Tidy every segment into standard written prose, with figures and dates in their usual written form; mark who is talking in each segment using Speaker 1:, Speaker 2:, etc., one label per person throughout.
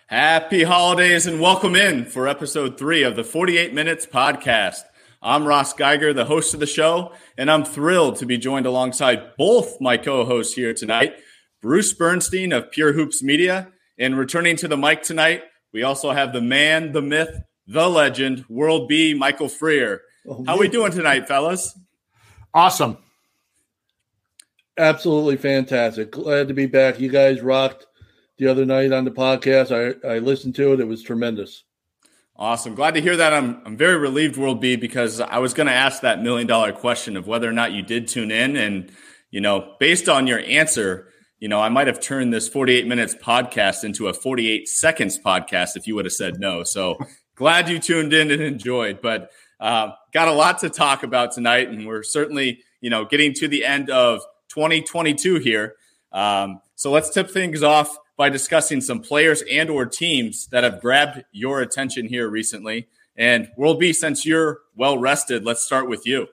Speaker 1: Happy holidays and welcome in for episode 3 of the 48 Minutes podcast. I'm Ross Geiger, the host of the show, and I'm thrilled to be joined alongside both my co-hosts here tonight, Bruce Bernstein of Pure Hoops Media, and returning to the mic tonight, we also have the man, the myth, the legend, World B, Michael Freer. How we doing tonight, fellas?
Speaker 2: Awesome.
Speaker 3: Absolutely fantastic. Glad to be back. You guys rocked the other night on the podcast. I listened to it. It was tremendous.
Speaker 1: Awesome. Glad to hear that. I'm very relieved, World B, because I was going to ask that $1 million question of whether or not you did tune in. And, based on your answer, I might have turned this 48 Minutes podcast into a 48 Seconds podcast if you would have said no. So glad you tuned in and enjoyed. But got a lot to talk about tonight. And we're certainly, getting to the end of 2022 here. So let's tip things off by discussing some players and or teams that have grabbed your attention here recently. And World B, since you're well rested, let's start with you.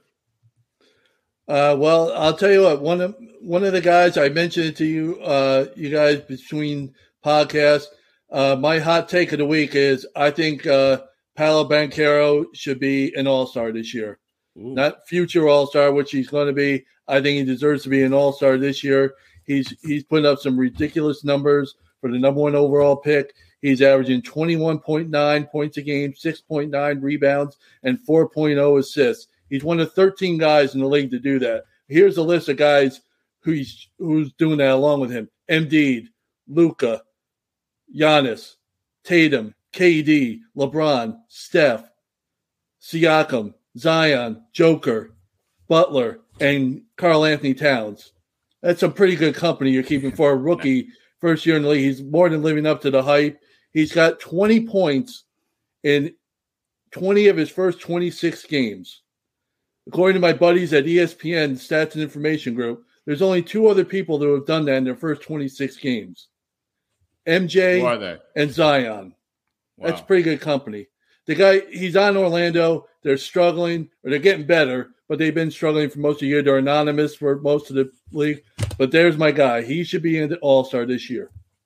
Speaker 3: Well, I'll tell you what, one of the guys, I mentioned it to you, you guys between podcasts. My hot take of the week is I think Paolo Banchero should be an all-star this year. Ooh. Not future all-star, which he's going to be. I think he deserves to be an all-star this year. He's putting up some ridiculous numbers for the number 1 overall pick. He's averaging 21.9 points a game, 6.9 rebounds, and 4.0 assists. He's one of 13 guys in the league to do that. Here's a list of guys who's doing that along with him. Embiid, Luka, Giannis, Tatum, KD, LeBron, Steph, Siakam, Zion, Joker, Butler, and Karl Anthony Towns. That's some pretty good company you're keeping for a rookie first year in the league. He's more than living up to the hype. He's got 20 points in 20 of his first 26 games. According to my buddies at ESPN Stats and Information Group, there's only 2 other people that have done that in their first 26 games. MJ and Zion. Wow. That's pretty good company. The guy, he's on Orlando. They're struggling, or they're getting better, but they've been struggling for most of the year. They're anonymous for most of the league. But there's my guy. He should be in the All-Star this year.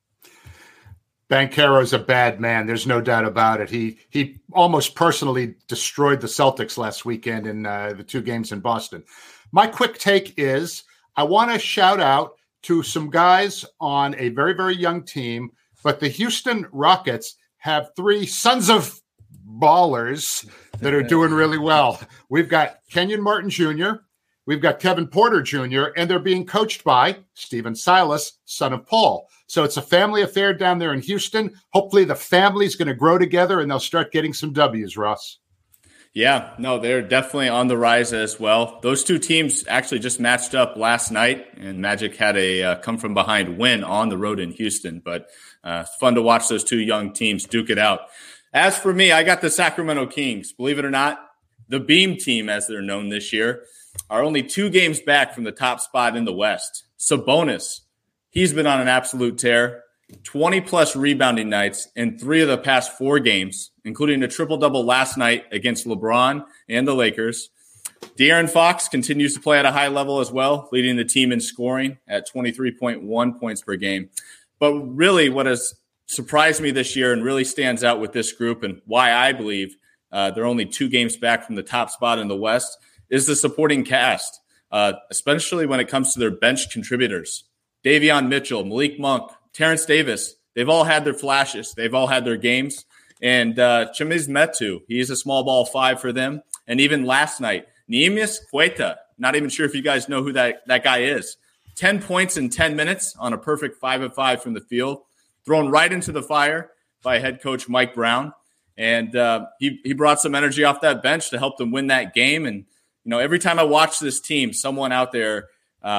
Speaker 2: Banchero's a bad man. There's no doubt about it. He almost personally destroyed the Celtics last weekend in the 2 games in Boston. My quick take is I want to shout out to some guys on a very, very young team, but the Houston Rockets have 3 sons of ballers that are doing really well. We've got Kenyon Martin Jr., we've got Kevin Porter Jr., and they're being coached by Stephen Silas, son of Paul. So it's a family affair down there in Houston. Hopefully the family's going to grow together and they'll start getting some W's, Ross.
Speaker 1: Yeah, no, they're definitely on the rise as well. Those 2 teams actually just matched up last night, and Magic had a come-from-behind win on the road in Houston. But fun to watch those 2 young teams duke it out. As for me, I got the Sacramento Kings. Believe it or not, the Beam team, as they're known this year, are only 2 games back from the top spot in the West. Sabonis, he's been on an absolute tear. 20-plus rebounding nights in 3 of the past 4 games, including a triple-double last night against LeBron and the Lakers. De'Aaron Fox continues to play at a high level as well, leading the team in scoring at 23.1 points per game. But really what has surprised me this year and really stands out with this group and why I believe they're only 2 games back from the top spot in the West is the supporting cast, especially when it comes to their bench contributors. Davion Mitchell, Malik Monk, Terrence Davis, they've all had their flashes. They've all had their games. And Chimiz Metu, he's a small ball 5 for them. And even last night, Neemias Queta, not even sure if you guys know who that guy is. 10 points in 10 minutes on a perfect 5 of 5 from the field, thrown right into the fire by head coach Mike Brown. And he brought some energy off that bench to help them win that game. And, every time I watch this team, someone out there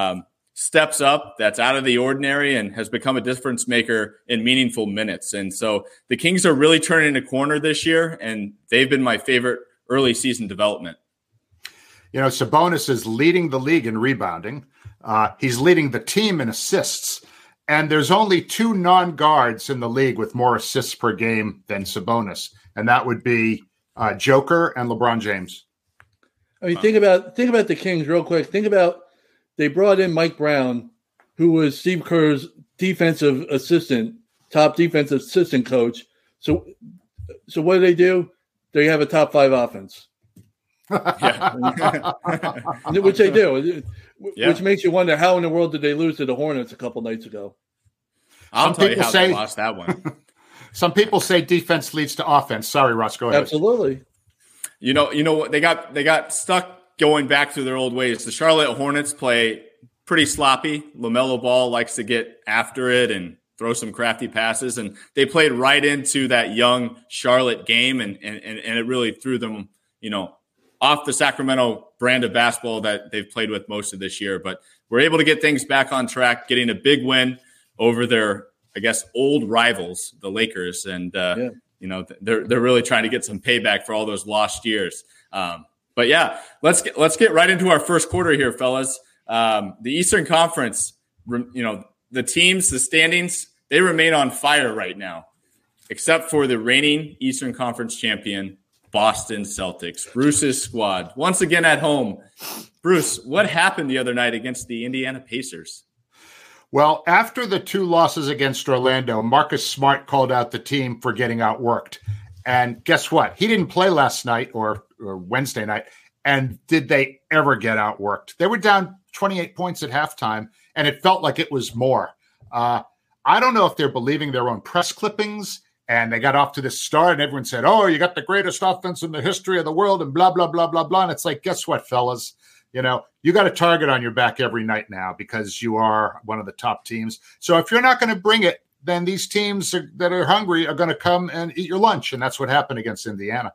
Speaker 1: steps up that's out of the ordinary and has become a difference maker in meaningful minutes. And so the Kings are really turning a corner this year, and they've been my favorite early season development.
Speaker 2: Sabonis is leading the league in rebounding. He's leading the team in assists. And there's only 2 non-guards in the league with more assists per game than Sabonis. And that would be Joker and LeBron James.
Speaker 3: I mean, think about the Kings real quick. Think about they brought in Mike Brown, who was Steve Kerr's defensive assistant top defensive assistant coach. So what do? They have a top 5 offense.
Speaker 1: Yeah.
Speaker 3: Which they do. Which makes you wonder, how in the world did they lose to the Hornets a couple nights ago?
Speaker 1: I'll tell you how they lost that one.
Speaker 2: Some people say defense leads to offense. Sorry, Ross, go ahead.
Speaker 3: Absolutely.
Speaker 1: You know what, they got stuck going back to their old ways. The Charlotte Hornets play pretty sloppy. LaMelo Ball likes to get after it and throw some crafty passes, and they played right into that young Charlotte game, and it really threw them, off the Sacramento brand of basketball that they've played with most of this year. But we're able to get things back on track, getting a big win over their, I guess, old rivals, the Lakers, and they're really trying to get some payback for all those lost years. But yeah, let's get right into our first quarter here, fellas. The Eastern Conference, the teams, the standings, they remain on fire right now, except for the reigning Eastern Conference champion, Boston Celtics. Bruce's squad, once again at home. Bruce, what happened the other night against the Indiana Pacers?
Speaker 2: Well, after the 2 losses against Orlando, Marcus Smart called out the team for getting outworked. And guess what? He didn't play last night or Wednesday night. And did they ever get outworked? They were down 28 points at halftime, and it felt like it was more. I don't know if they're believing their own press clippings, and they got off to this start, and everyone said, oh, you got the greatest offense in the history of the world, and blah, blah, blah, blah, blah. And it's like, guess what, fellas? You got a target on your back every night now because you are one of the top teams. So if you're not going to bring it, then these teams that are hungry are going to come and eat your lunch, and that's what happened against Indiana.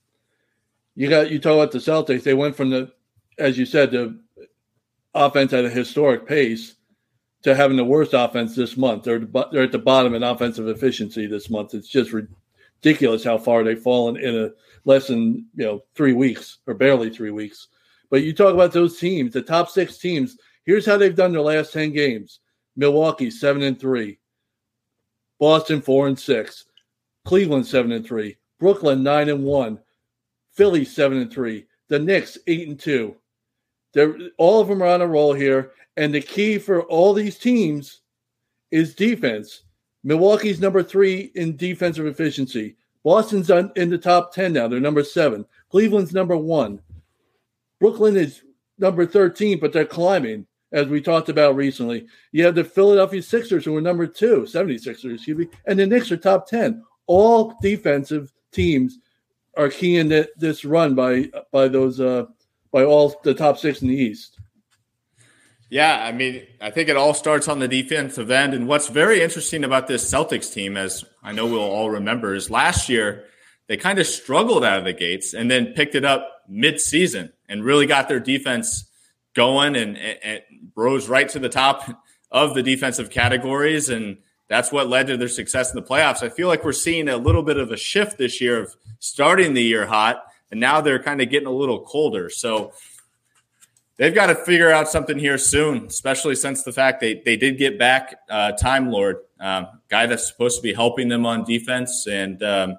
Speaker 3: You talk about the Celtics. They went from as you said, the offense at a historic pace to having the worst offense this month. They're at the bottom in offensive efficiency this month. It's just ridiculous how far they've fallen in a less than 3 weeks, or barely 3 weeks. But you talk about those teams, the top 6 teams. Here's how they've done their last 10 games: Milwaukee 7-3, Boston 4-6, Cleveland 7-3, Brooklyn 9-1, Philly 7-3, the Knicks 8-2. All of them are on a roll here. And the key for all these teams is defense. Milwaukee's number 3 in defensive efficiency. Boston's in the top 10 now. They're number 7. Cleveland's number 1. Brooklyn is number 13, but they're climbing, as we talked about recently. You have the Philadelphia Sixers, who are number 2, 76ers, excuse me, and the Knicks are top 10. All defensive teams are key in this run by all the top 6 in the East.
Speaker 1: Yeah, I mean, I think it all starts on the defensive end. And what's very interesting about this Celtics team, as I know we'll all remember, is last year they kind of struggled out of the gates and then picked it up mid-season and really got their defense going and rose right to the top of the defensive categories. And that's what led to their success in the playoffs. I feel like we're seeing a little bit of a shift this year of starting the year hot, and now they're kind of getting a little colder. So they've got to figure out something here soon, especially since the fact they did get back Time Lord, guy that's supposed to be helping them on defense. And,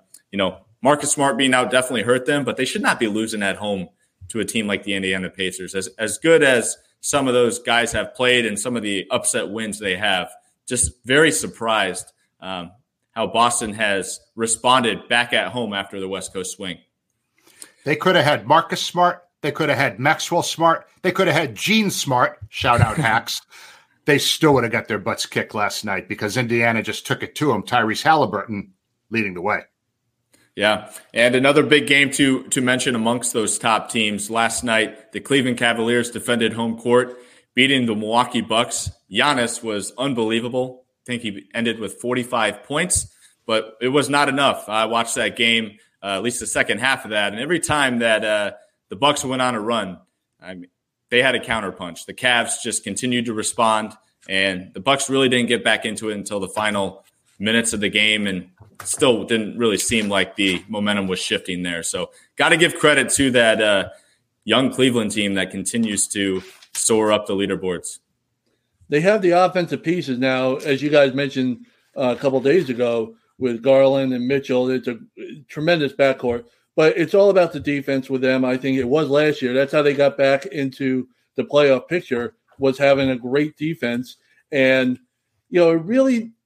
Speaker 1: Marcus Smart being out definitely hurt them, but they should not be losing at home to a team like the Indiana Pacers. As good as some of those guys have played and some of the upset wins they have, just very surprised how Boston has responded back at home after the West Coast swing.
Speaker 2: They could have had Marcus Smart. They could have had Maxwell Smart. They could have had Gene Smart. Shout out Hacks. They still would have got their butts kicked last night because Indiana just took it to them. Tyrese Halliburton leading the way.
Speaker 1: Yeah, and another big game to mention amongst those top teams. Last night, the Cleveland Cavaliers defended home court, beating the Milwaukee Bucks. Giannis was unbelievable. I think he ended with 45 points, but it was not enough. I watched that game, at least the second half of that, and every time that the Bucks went on a run, they had a counterpunch. The Cavs just continued to respond, and the Bucks really didn't get back into it until the final minutes of the game, and still didn't really seem like the momentum was shifting there. So got to give credit to that young Cleveland team that continues to soar up the leaderboards.
Speaker 3: They have the offensive pieces now, as you guys mentioned a couple of days ago, with Garland and Mitchell. It's a tremendous backcourt. But it's all about the defense with them. I think it was last year. That's how they got back into the playoff picture, was having a great defense. And, really,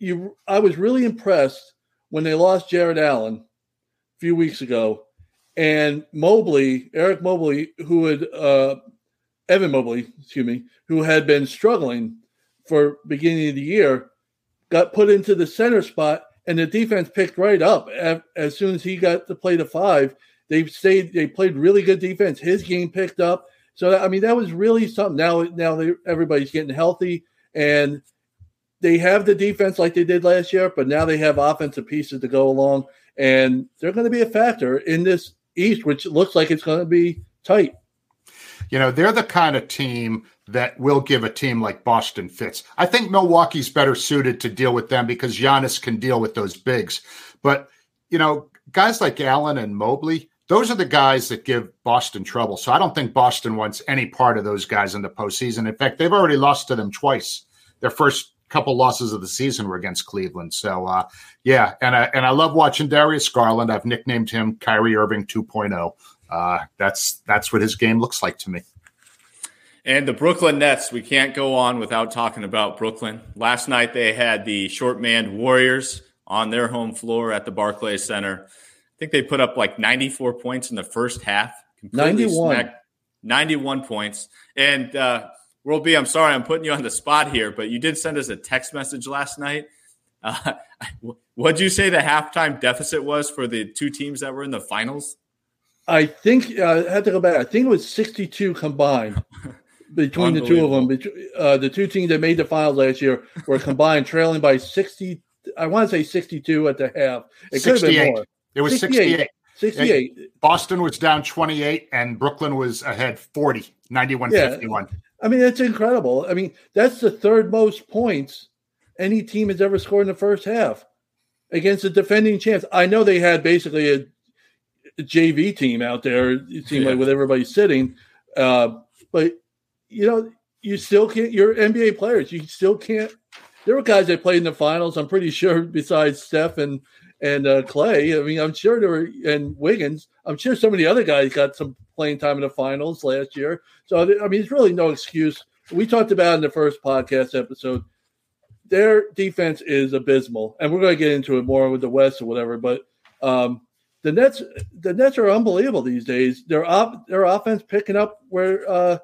Speaker 3: I was really impressed when they lost Jared Allen a few weeks ago, and Eric Mobley, Evan Mobley, who had been struggling for beginning of the year, got put into the center spot, and the defense picked right up as soon as he got to play the 5. They played really good defense. His game picked up. So that was really something. Now everybody's getting healthy, and they have the defense like they did last year, but now they have offensive pieces to go along, and they're going to be a factor in this East, which looks like it's going to be tight.
Speaker 2: They're the kind of team that will give a team like Boston fits. I think Milwaukee's better suited to deal with them because Giannis can deal with those bigs. But, guys like Allen and Mobley, those are the guys that give Boston trouble. So I don't think Boston wants any part of those guys in the postseason. In fact, they've already lost to them twice. Their first couple losses of the season were against Cleveland. So, and I love watching Darius Garland. I've nicknamed him Kyrie Irving 2.0. That's what his game looks like to me.
Speaker 1: And the Brooklyn Nets, we can't go on without talking about Brooklyn. Last night they had the short-manned Warriors on their home floor at the Barclays Center. I think they put up like 94 points in the first half. 91 points. And World B, I'm sorry I'm putting you on the spot here, but you did send us a text message last night. What'd you say the halftime deficit was for the two teams that were in the finals?
Speaker 3: I think I had to go back. I think it was 62 combined between the two of them. The two teams that made the finals last year were combined trailing by 60. I want to say 62 at the half. It could have been more.
Speaker 2: It was 68.
Speaker 3: 68.
Speaker 2: Boston was down 28, and Brooklyn was ahead 40, 91-51.
Speaker 3: I mean, that's incredible. I mean, that's the third most points any team has ever scored in the first half against the defending champs. I know they had basically a JV team out there, it seemed like, with everybody sitting. But, you still can't – you're NBA players. You still can't – there were guys that played in the finals, I'm pretty sure, besides Steph and Clay. I mean, I'm sure there were – and Wiggins. I'm sure some of the other guys got some playing time in the finals last year. So, I mean, it's really no excuse. We talked about in the first podcast episode, their defense is abysmal. And we're going to get into it more with the West or whatever. But the Nets are unbelievable these days. Their offense picking up where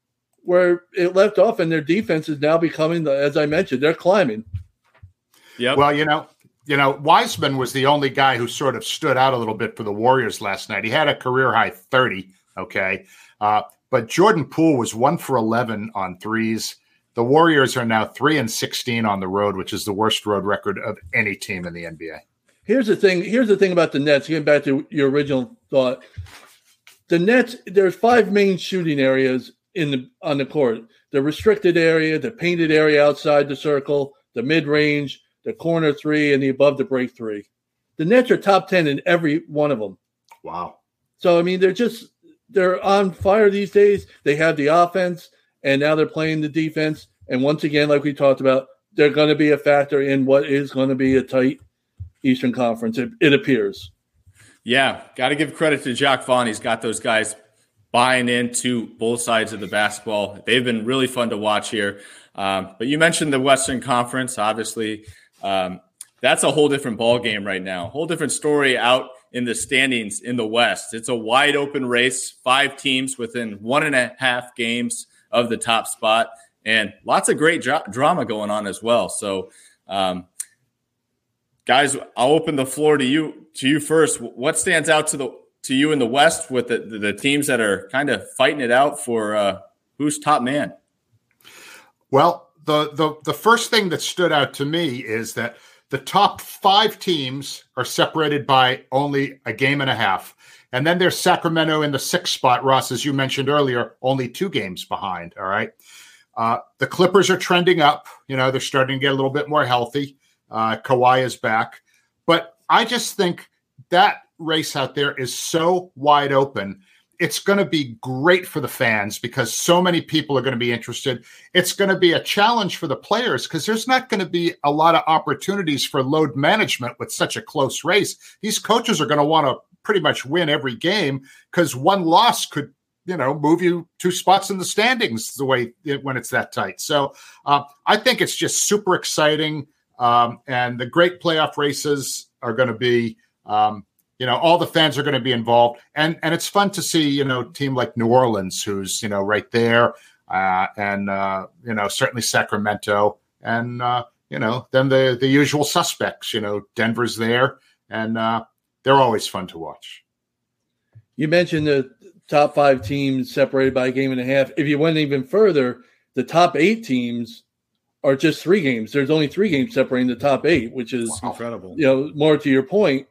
Speaker 3: it left off, and their defense is now becoming, as I mentioned, they're climbing.
Speaker 1: Yeah.
Speaker 2: Well, Wiseman was the only guy who sort of stood out a little bit for the Warriors last night. He had a career-high 30, okay? But Jordan Poole was 1 for 11 on threes. The Warriors are now 3-16 on the road, which is the worst road record of any team in the NBA.
Speaker 3: Here's the thing about the Nets, getting back to your original thought. The Nets, there's 5 main shooting areas on the court. The restricted area, the painted area outside the circle, the mid-range, the corner 3, and the above the break 3. The Nets are top 10 in every one of them.
Speaker 2: Wow.
Speaker 3: So, I mean, they're on fire these days. They have the offense, and now they're playing the defense. And once again, like we talked about, they're going to be a factor in what is going to be a tight Eastern Conference, it appears.
Speaker 1: Yeah, got to give credit to Jacques Vaughn. He's got those guys buying into both sides of the basketball. They've been really fun to watch here. But you mentioned the Western Conference, obviously. That's a whole different ball game right now. Whole different story out in the standings in the West. It's a wide open race, 5 teams within 1.5 games of the top spot, and lots of great drama going on as well. So, guys, I'll open the floor to you first. What stands out to you in the West with the teams that are kind of fighting it out for who's top man?
Speaker 2: Well, the first thing that stood out to me is that the top 5 teams are separated by only a game and a half. And then there's Sacramento in the 6th spot, Ross, as you mentioned earlier, only 2 games behind, all right? The Clippers are trending up. They're starting to get a little bit more healthy. Kawhi is back. But I just think that race out there is so wide open. It's going to be great for the fans because so many people are going to be interested. It's going to be a challenge for the players because there's not going to be a lot of opportunities for load management with such a close race. These coaches are going to want to pretty much win every game because one loss could, move you 2 spots in the standings when it's that tight. So I think it's just super exciting. And the great playoff races are going to be, all the fans are going to be involved. And it's fun to see, a team like New Orleans, who's, right there, and certainly Sacramento. And, then the usual suspects, Denver's there, and they're always fun to watch.
Speaker 3: You mentioned the top 5 teams separated by a game and a half. If you went even further, the top 8 teams are just 3 games. There's only 3 games separating the top 8, which is
Speaker 1: incredible.
Speaker 3: More to your point.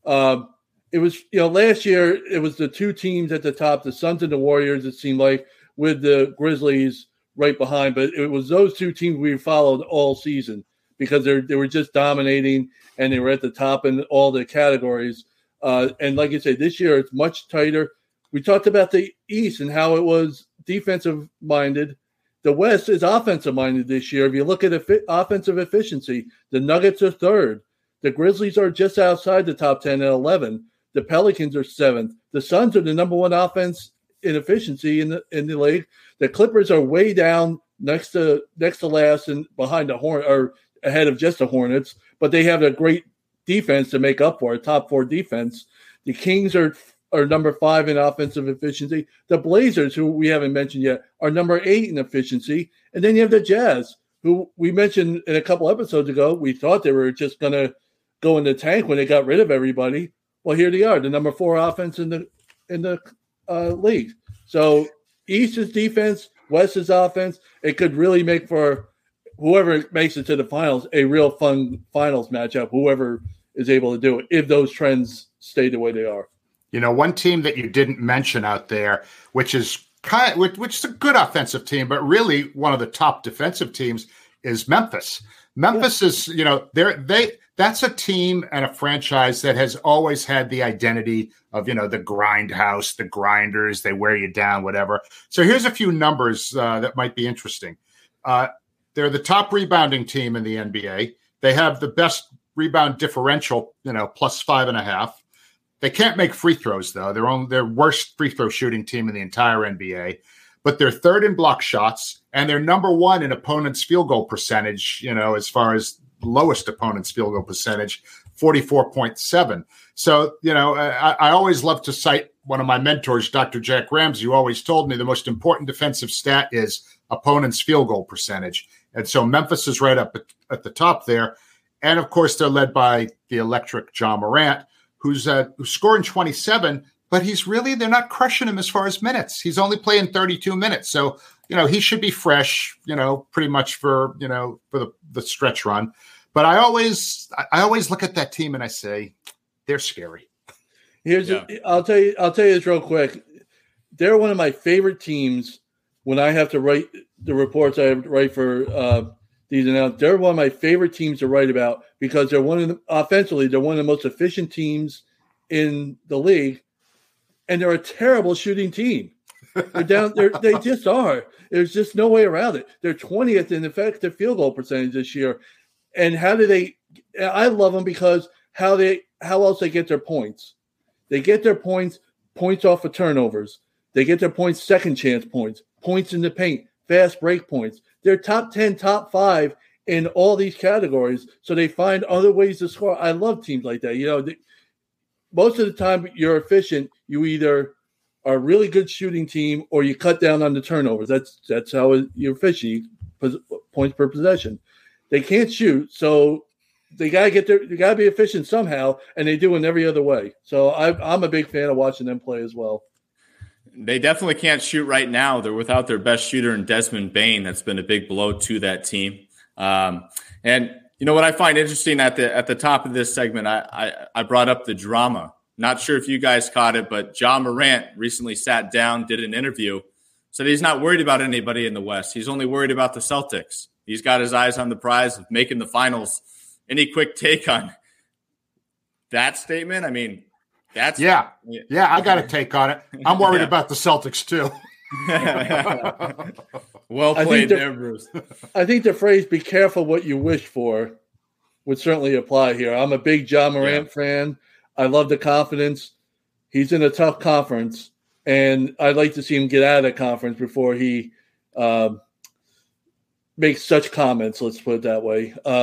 Speaker 3: It was, last year it was the 2 teams at the top, the Suns and the Warriors, it seemed like, with the Grizzlies right behind. But it was those 2 teams we followed all season because they were just dominating and they were at the top in all the categories. And like you say, this year it's much tighter. We talked about the East and how it was defensive-minded. The West is offensive-minded this year. If you look at offensive efficiency, the Nuggets are 3rd. The Grizzlies are just outside the top 10 at 11. The Pelicans are 7th. The Suns are the number 1 offense in efficiency in the league. The Clippers are way down next to last and behind the Hornets, or ahead of just the Hornets, but they have a great defense to make up for it, top 4 defense. The Kings are number 5 in offensive efficiency. The Blazers, who we haven't mentioned yet, are number 8 in efficiency. And then you have the Jazz, who we mentioned in a couple episodes ago. We thought they were just going to go in the tank when they got rid of everybody. Well, here they are, the number 4 offense in the league. So East is defense, West is offense. It could really make for whoever makes it to the finals a real fun finals matchup, whoever is able to do it, if those trends stay the way they are.
Speaker 2: One team that you didn't mention out there, which is which is a good offensive team, but really one of the top defensive teams, is Memphis. Memphis is, that's a team and a franchise that has always had the identity of, the grindhouse, the grinders, they wear you down, whatever. So here's a few numbers that might be interesting. They're the top rebounding team in the NBA. They have the best rebound differential, plus 5.5. They can't make free throws, though. They're their worst free throw shooting team in the entire NBA. But they're 3rd in block shots, and they're number 1 in opponents' field goal percentage, as far as lowest opponent's field goal percentage, 44.7. So, I always love to cite one of my mentors, Dr. Jack Ramsey, who always told me the most important defensive stat is opponent's field goal percentage. And so Memphis is right up at the top there. And, of course, they're led by the electric Ja Morant, who's scoring 27, but they're not crushing him as far as minutes. He's only playing 32 minutes. So, he should be fresh, pretty much for the stretch run. But I always look at that team and I say, they're scary.
Speaker 3: I'll tell you this real quick. They're one of my favorite teams when I have to write the reports I write for these announcements. They're one of my favorite teams to write about because offensively, they're one of the most efficient teams in the league, and they're a terrible shooting team. They're down. They just are. There's just no way around it. They're 20th in effective field goal percentage this year. And how do they? I love them because how else they get their points? They get their points off of turnovers. They get their points second chance points in the paint, fast break points. They're top 10, top 5 in all these categories. So they find other ways to score. I love teams like that. Most of the time you're efficient. You either are a really good shooting team or you cut down on the turnovers. That's how you're efficient. Points per possession. They can't shoot, so they gotta be efficient somehow, and they do in every other way. So I'm a big fan of watching them play as well.
Speaker 1: They definitely can't shoot right now. They're without their best shooter in Desmond Bane. That's been a big blow to that team. And what I find interesting at the top of this segment, I brought up the drama. Not sure if you guys caught it, but Ja Morant recently sat down, did an interview, said he's not worried about anybody in the West. He's only worried about the Celtics. He's got his eyes on the prize of making the finals. Any quick take on that statement? I mean, that's
Speaker 2: yeah. I got a take on it. I'm worried about the Celtics too.
Speaker 1: Well played there, Bruce.
Speaker 3: I think the phrase "be careful what you wish for" would certainly apply here. I'm a big Ja Morant fan. I love the confidence. He's in a tough conference, and I'd like to see him get out of that conference before he makes such comments. Let's put it that way.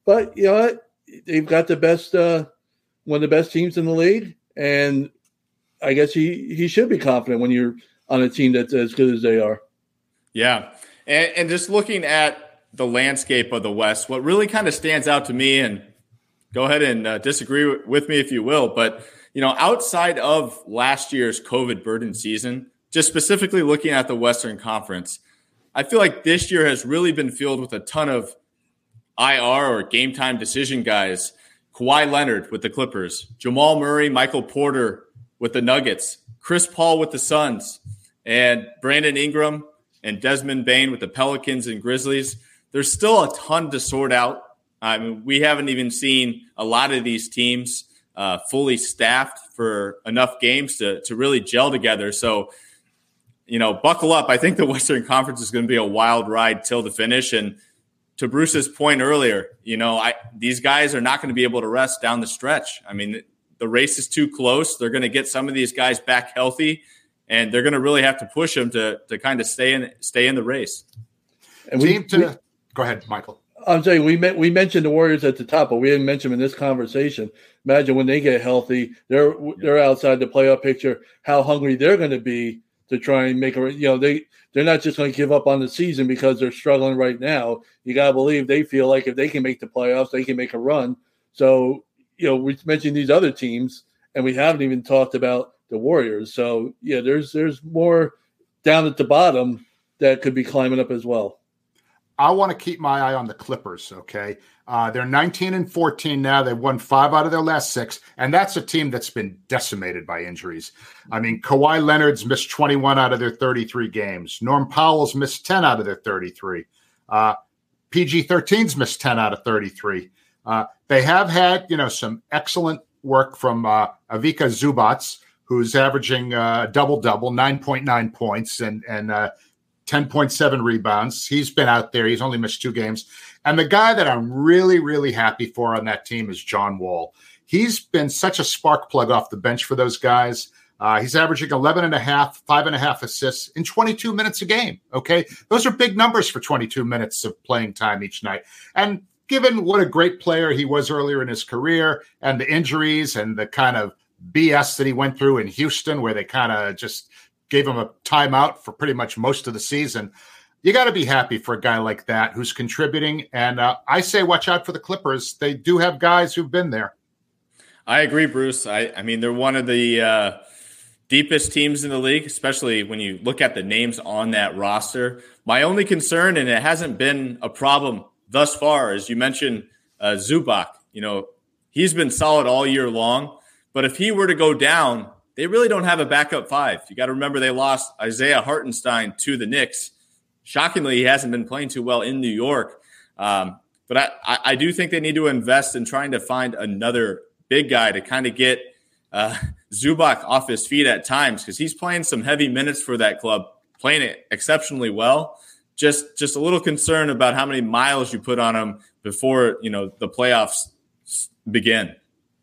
Speaker 3: But you know what? They've got the best, one of the best teams in the league, and I guess he should be confident when you're on a team that's as good as they are.
Speaker 1: Yeah, and just looking at the landscape of the West, what really kind of stands out to me, and go ahead and disagree with me if you will, but outside of last year's COVID burdened season, just specifically looking at the Western Conference, I feel like this year has really been filled with a ton of IR or game time decision guys. Kawhi Leonard with the Clippers, Jamal Murray, Michael Porter with the Nuggets, Chris Paul with the Suns, and Brandon Ingram and Desmond Bane with the Pelicans and Grizzlies. There's still a ton to sort out. I mean, we haven't even seen a lot of these teams fully staffed for enough games to really gel together. So, buckle up. I think the Western Conference is going to be a wild ride till the finish. And to Bruce's point earlier, these guys are not going to be able to rest down the stretch. I mean, the race is too close. They're going to get some of these guys back healthy, and they're going to really have to push them to kind of stay in the race.
Speaker 2: And go ahead, Michael.
Speaker 3: I'm saying we mentioned the Warriors at the top, but we didn't mention them in this conversation. Imagine when they get healthy, they're outside the playoff picture. How hungry they're going to be to try and make they're not just going to give up on the season because they're struggling right now. You got to believe they feel like if they can make the playoffs, they can make a run. So we mentioned these other teams, and we haven't even talked about the Warriors. So yeah, there's more down at the bottom that could be climbing up as well.
Speaker 2: I want to keep my eye on the Clippers, okay? They're 19-14 now. They've won 5 out of their last 6, and that's a team that's been decimated by injuries. I mean, Kawhi Leonard's missed 21 out of their 33 games. Norm Powell's missed 10 out of their 33. PG-13's missed 10 out of 33. They have had, some excellent work from Ivica Zubac, who's averaging double-double, 9.9 points, and 10.7 rebounds. He's been out there. He's only missed 2 games. And the guy that I'm really, really happy for on that team is John Wall. He's been such a spark plug off the bench for those guys. He's averaging 11.5, 5.5 assists in 22 minutes a game. Okay. Those are big numbers for 22 minutes of playing time each night. And given what a great player he was earlier in his career and the injuries and the kind of BS that he went through in Houston, where they kind of just gave him a timeout for pretty much most of the season. You got to be happy for a guy like that who's contributing. And I say, watch out for the Clippers. They do have guys who've been there.
Speaker 1: I agree, Bruce. I mean, they're one of the deepest teams in the league, especially when you look at the names on that roster. My only concern, and it hasn't been a problem thus far, as you mentioned, Zubac. He's been solid all year long. But if he were to go down, they really don't have a backup 5. You got to remember they lost Isaiah Hartenstein to the Knicks. Shockingly, he hasn't been playing too well in New York. But I do think they need to invest in trying to find another big guy to kind of get Zubac off his feet at times, because he's playing some heavy minutes for that club, playing it exceptionally well. Just a little concerned about how many miles you put on him before the playoffs begin.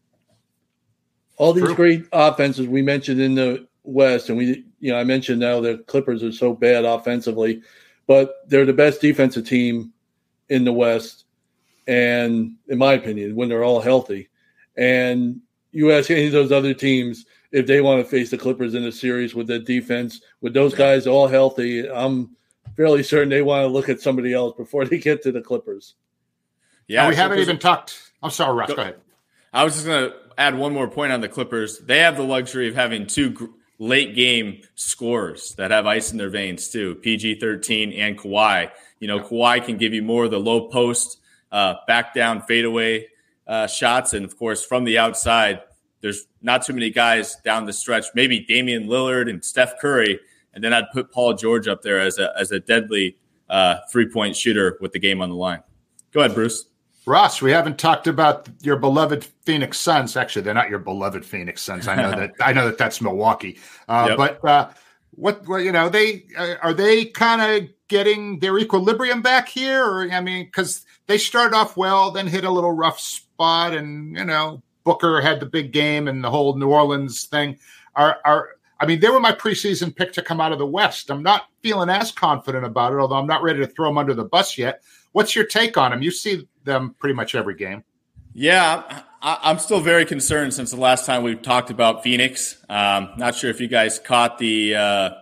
Speaker 3: All these great offenses we mentioned in the West, and I mentioned now the Clippers are so bad offensively, but they're the best defensive team in the West, and in my opinion, when they're all healthy. And you ask any of those other teams if they want to face the Clippers in a series with the defense, with those guys all healthy, I'm fairly certain they want to look at somebody else before they get to the Clippers.
Speaker 2: Yeah, we haven't even talked. I'm sorry, Russ, go ahead.
Speaker 1: I was just going to add one more point on the Clippers. They have the luxury of having 2 late game scorers that have ice in their veins too, PG-13 and Kawhi. Kawhi can give you more of the low post, back down fadeaway shots. And of course, from the outside, there's not too many guys down the stretch, maybe Damian Lillard and Steph Curry. And then I'd put Paul George up there as a deadly 3-point shooter with the game on the line. Go ahead, Bruce.
Speaker 2: Ross, we haven't talked about your beloved Phoenix Suns. Actually, they're not your beloved Phoenix Suns. I know that's Milwaukee.
Speaker 1: Yep.
Speaker 2: But they are they kind of getting their equilibrium back here? Or because they started off well, then hit a little rough spot, and Booker had the big game and the whole New Orleans thing. They were my preseason pick to come out of the West. I'm not feeling as confident about it, although I'm not ready to throw them under the bus yet. What's your take on them? You see them pretty much every game.
Speaker 1: Yeah, I'm still very concerned since the last time we talked about Phoenix. Not sure if you guys caught the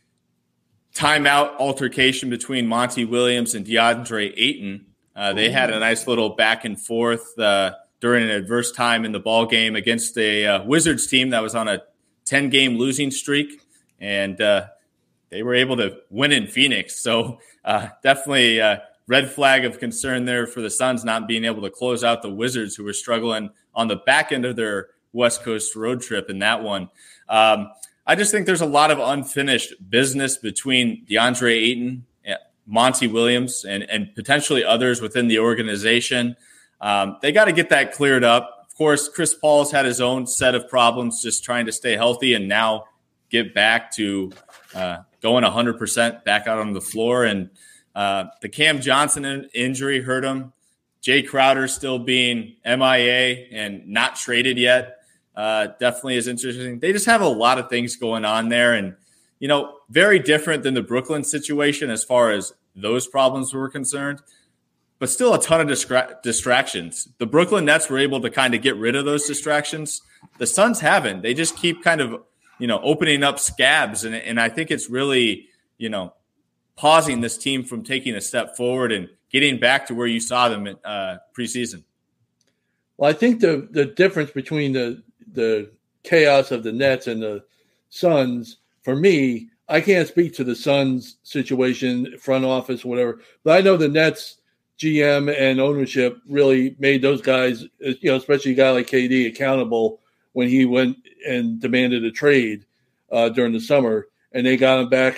Speaker 1: timeout altercation between Monty Williams and DeAndre Ayton. They had a nice little back and forth during an adverse time in the ball game against a Wizards team that was on a 10-game losing streak, and they were able to win in Phoenix. So definitely red flag of concern there for the Suns not being able to close out the Wizards, who were struggling on the back end of their West Coast road trip in that one. I just think there's a lot of unfinished business between DeAndre Ayton, Monty Williams, and potentially others within the organization. They got to get that cleared up. Of course, Chris Paul's had his own set of problems just trying to stay healthy and now get back to going 100% back out on the floor. And the Cam Johnson injury hurt him. Jay Crowder still being MIA and not traded yet definitely is interesting. They just have a lot of things going on there. And, very different than the Brooklyn situation as far as those problems were concerned, but still a ton of distractions. The Brooklyn Nets were able to kind of get rid of those distractions. The Suns haven't. They just keep kind of, opening up scabs. And I think it's really, pausing this team from taking a step forward and getting back to where you saw them in preseason.
Speaker 3: Well, I think the difference between the chaos of the Nets and the Suns, for me, I can't speak to the Suns situation, front office, whatever, but I know the Nets GM and ownership really made those guys, especially a guy like KD, accountable when he went and demanded a trade during the summer, and they got him back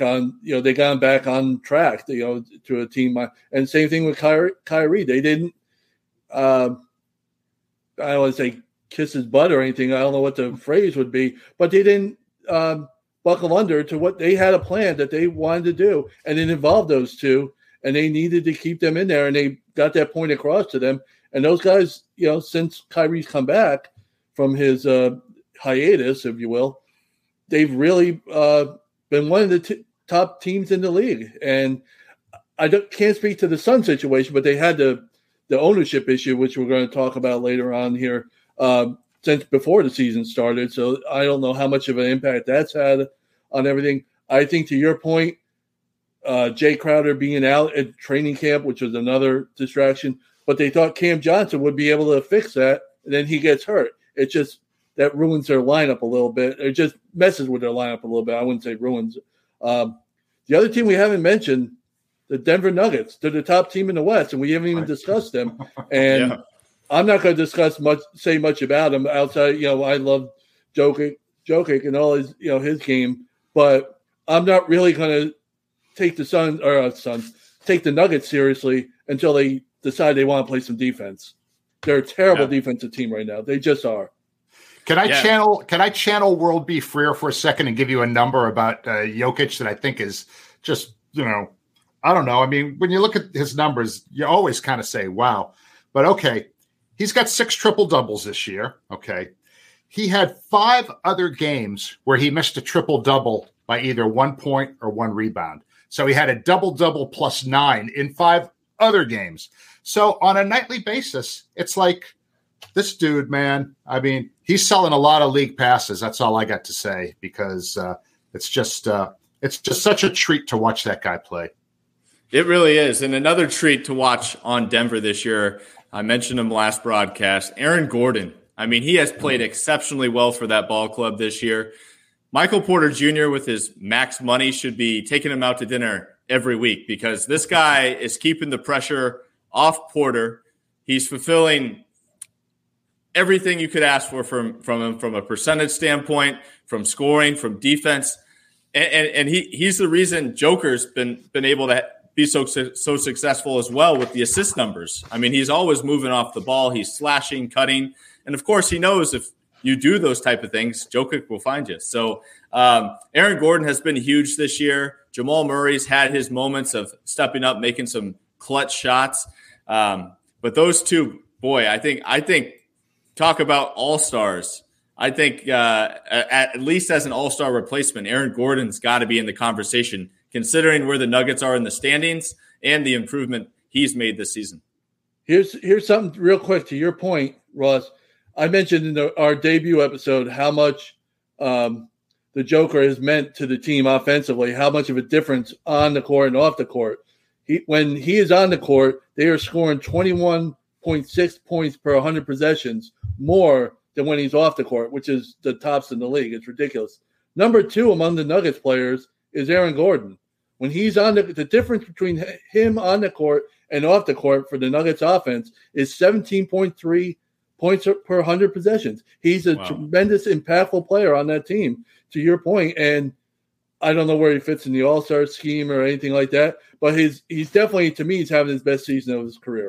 Speaker 3: on, track, to a team. And same thing with Kyrie. They didn't, I don't want to say kiss his butt or anything. I don't know what the phrase would be, but they didn't buckle under to what they had a plan that they wanted to do, and it involved those two, and they needed to keep them in there, and they got that point across to them. And those guys, since Kyrie's come back from his hiatus, if you will, they've really been one of the top teams in the league. And I can't speak to the Sun situation, but they had the ownership issue, which we're going to talk about later on here, since before the season started. So I don't know how much of an impact that's had on everything. I think to your point, Jay Crowder being out at training camp, which was another distraction, but they thought Cam Johnson would be able to fix that, and then he gets hurt. It just, that ruins their lineup a little bit. It just messes with their lineup a little bit. I wouldn't say ruins. The other team we haven't mentioned, the Denver Nuggets. They're the top team in the West, and we haven't even discussed them. And yeah. I'm not going to say much about them outside. I love Jokic and all his game, but I'm not really going to take take the Nuggets seriously until they decide they want to play some defense. They're a terrible defensive team right now. They just are.
Speaker 2: Can I channel World B. Freer for a second and give you a number about Jokic that I think is just, I don't know. I mean, when you look at his numbers, you always kind of say, wow. But okay, he's got 6 triple-doubles this year. Okay. He had 5 other games where he missed a triple-double by either 1 point or 1 rebound. So he had a double-double plus 9 in 5 other games. So on a nightly basis, it's like, this dude, man, I mean, he's selling a lot of league passes. That's all I got to say, because it's just such a treat to watch that guy play.
Speaker 1: It really is. And another treat to watch on Denver this year, I mentioned him last broadcast, Aaron Gordon. I mean, he has played exceptionally well for that ball club this year. Michael Porter Jr. with his max money should be taking him out to dinner every week, because this guy is keeping the pressure off Porter. He's fulfilling everything you could ask for from him, from a percentage standpoint, from scoring, from defense. And he's the reason Joker's been able to be so successful as well with the assist numbers. I mean, he's always moving off the ball. He's slashing, cutting. And, of course, he knows if you do those type of things, Joker will find you. So Aaron Gordon has been huge this year. Jamal Murray's had his moments of stepping up, making some clutch shots. But those two, boy, I think talk about all-stars. I think at least as an all-star replacement, Aaron Gordon's got to be in the conversation, considering where the Nuggets are in the standings and the improvement he's made this season.
Speaker 3: Here's something real quick to your point, Ross. I mentioned in our debut episode how much the Joker has meant to the team offensively, how much of a difference on the court and off the court. When he is on the court, they are scoring 21.6 points per 100 possessions more than when he's off the court, which is the tops in the league. It's ridiculous. Number 2 among the Nuggets players is Aaron Gordon. When he's on the difference between him on the court and off the court for the Nuggets offense is 17.3 points per 100 possessions. He's a tremendous, impactful player on that team, to your point. And I don't know where he fits in the All-Star scheme or anything like that, but he's definitely, to me, he's having his best season of his career.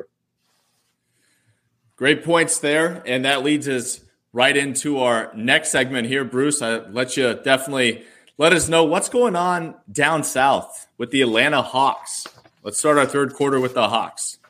Speaker 1: Great points there, and that leads us right into our next segment here, Bruce. I'll let you definitely let us know what's going on down south with the Atlanta Hawks. Let's start our third quarter with the Hawks.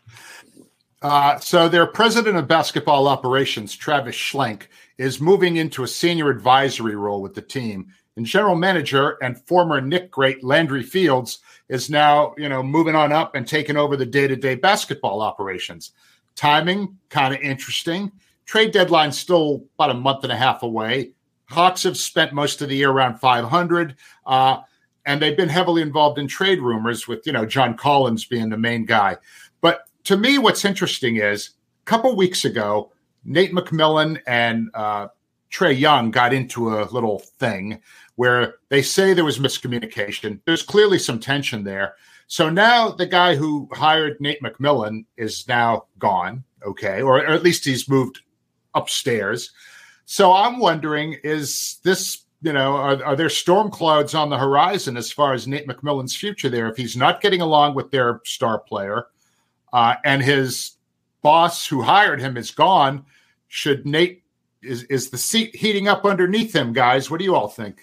Speaker 2: So their president of basketball operations, Travis Schlenk, is moving into a senior advisory role with the team. And general manager and former Knick great Landry Fields is now, moving on up and taking over the day-to-day basketball operations. Timing, kind of interesting. Trade deadline still about a month and a half away. Hawks have spent most of the year around 500, and they've been heavily involved in trade rumors with, John Collins being the main guy. But to me, what's interesting is a couple weeks ago, Nate McMillan and Trae Young got into a little thing where they say there was miscommunication. There's clearly some tension there. So now the guy who hired Nate McMillan is now gone, okay, or at least he's moved upstairs. So I'm wondering, is this, are there storm clouds on the horizon as far as Nate McMillan's future there? If he's not getting along with their star player and his boss who hired him is gone, should Nate, is the seat heating up underneath him, guys? What do you all think?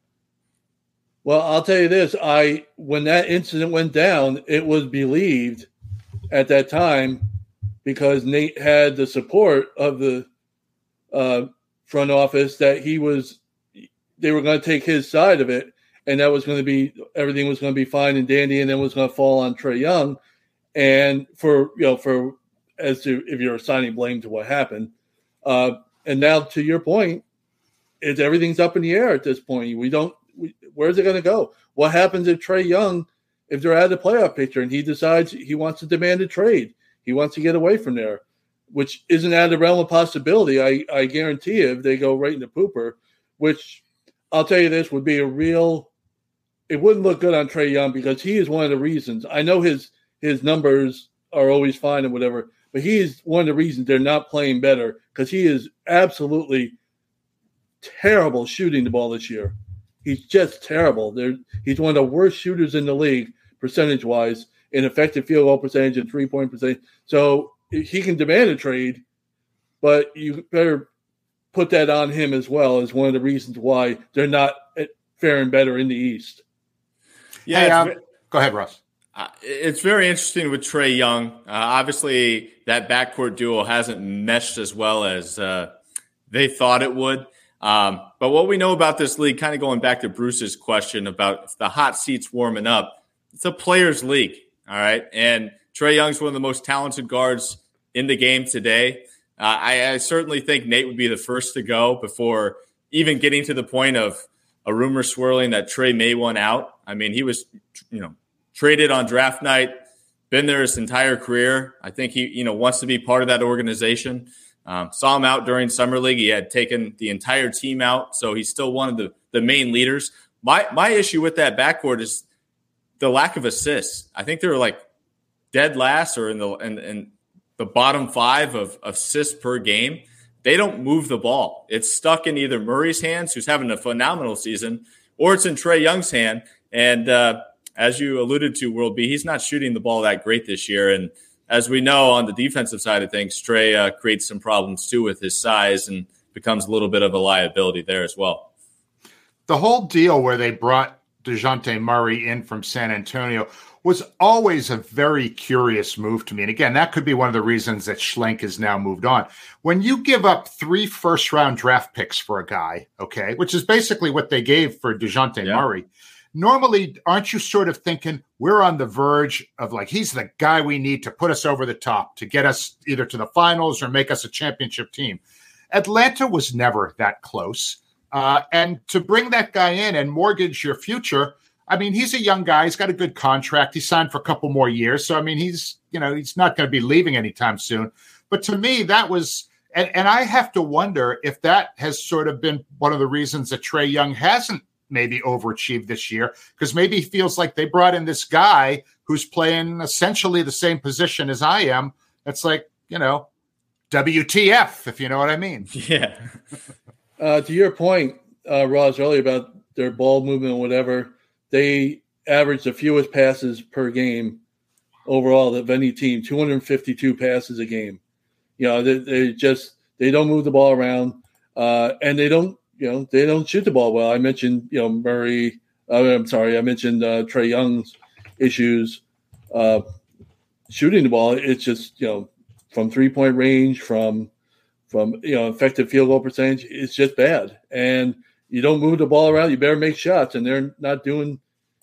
Speaker 3: Well, I'll tell you this. When that incident went down, it was believed at that time because Nate had the support of the front office that they were going to take his side of it, and that was going to be, everything was going to be fine and dandy, and then was going to fall on Trae Young. And as to if you're assigning blame to what happened, and now to your point, everything's up in the air at this point. Where's it going to go? What happens if Trae Young, if they're out of the playoff picture and he decides he wants to demand a trade, he wants to get away from there, which isn't out of the realm of possibility. I guarantee you, if they go right in the pooper, which I'll tell you this would be it wouldn't look good on Trae Young because he is one of the reasons. I know his numbers are always fine and whatever, but he is one of the reasons they're not playing better because he is absolutely terrible shooting the ball this year. He's just terrible. He's one of the worst shooters in the league, percentage-wise, in effective field goal percentage and three-point percentage. So he can demand a trade, but you better put that on him as well as one of the reasons why they're not faring better in the East.
Speaker 1: Yeah,
Speaker 2: go ahead, Russ.
Speaker 1: It's very interesting with Trae Young. Obviously, that backcourt duo hasn't meshed as well as they thought it would. But what we know about this league, kind of going back to Bruce's question about the hot seats warming up, it's a players' league, all right? And Trae Young's one of the most talented guards in the game today. I certainly think Nate would be the first to go before even getting to the point of a rumor swirling that Trae may want out. I mean, he was, traded on draft night, been there his entire career. I think he, wants to be part of that organization. Saw him out during Summer League. He had taken the entire team out, so he's still one of the main leaders. My issue with that backcourt is the lack of assists. I think they're like dead last or in the bottom 5 of assists per game. They don't move the ball. It's stuck in either Murray's hands, who's having a phenomenal season, or it's in Trae Young's hand. And as you alluded to, World B, he's not shooting the ball that great this year. And as we know, on the defensive side of things, Trae creates some problems too with his size and becomes a little bit of a liability there as well.
Speaker 2: The whole deal where they brought DeJounte Murray in from San Antonio was always a very curious move to me. And again, that could be one of the reasons that Schlenk has now moved on. When you give up 3 first-round draft picks for a guy, okay, which is basically what they gave for DeJounte Murray, normally, aren't you sort of thinking we're on the verge of like, he's the guy we need to put us over the top to get us either to the finals or make us a championship team? Atlanta was never that close. And to bring that guy in and mortgage your future, I mean, he's a young guy. He's got a good contract. He signed for a couple more years. So, I mean, he's not going to be leaving anytime soon. But to me, that was, and I have to wonder if that has sort of been one of the reasons that Trae Young hasn't maybe overachieved this year, because maybe he feels like they brought in this guy who's playing essentially the same position as I am. It's like, WTF, if you know what I mean.
Speaker 1: Yeah.
Speaker 3: To your point, Ross, earlier about their ball movement or whatever, they average the fewest passes per game overall of any team, 252 passes a game. They don't move the ball around, and they don't shoot the ball well. I mentioned, Murray. I mentioned Trae Young's issues shooting the ball. It's just, from 3-point range, from effective field goal percentage, it's just bad. And you don't move the ball around, you better make shots, and they're not doing,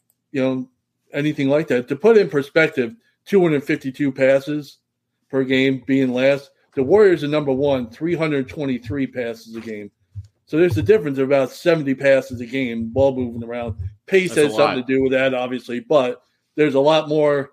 Speaker 3: anything like that. To put in perspective, 252 passes per game being last. The Warriors are number one, 323 passes a game. So there's a difference of about 70 passes a game, ball moving around. Pace has something to do with that, obviously, but there's a lot more